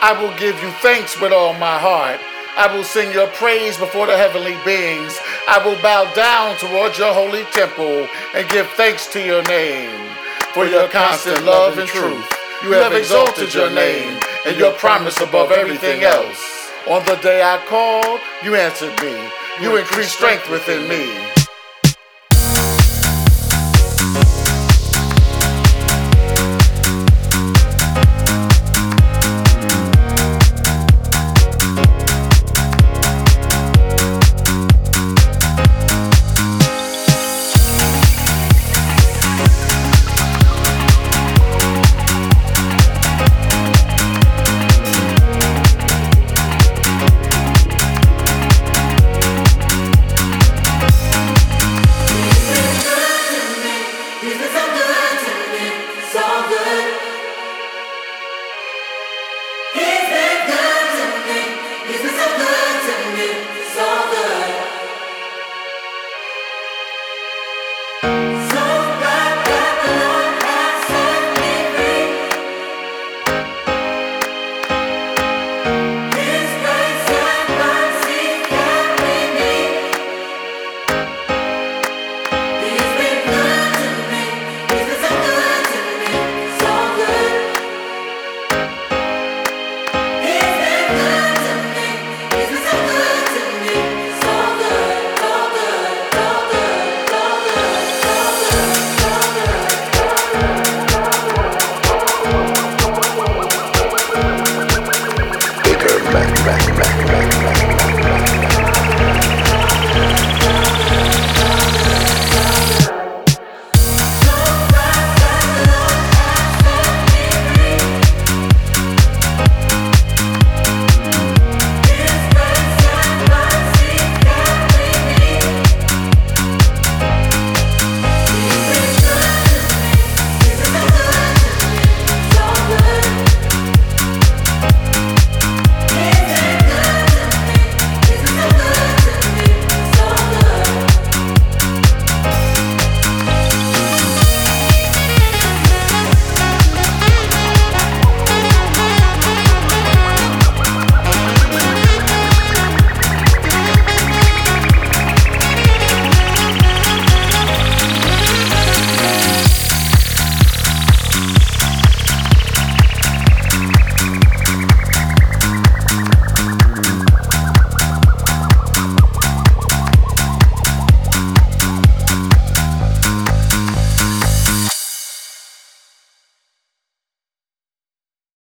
I will give you thanks with all my heart. I will sing your praise before the heavenly beings. I will bow down towards your holy temple and give thanks to your name. For your constant love and truth, you have exalted your name and your promise above everything else. On the day I called, you answered me. You increased strength within me.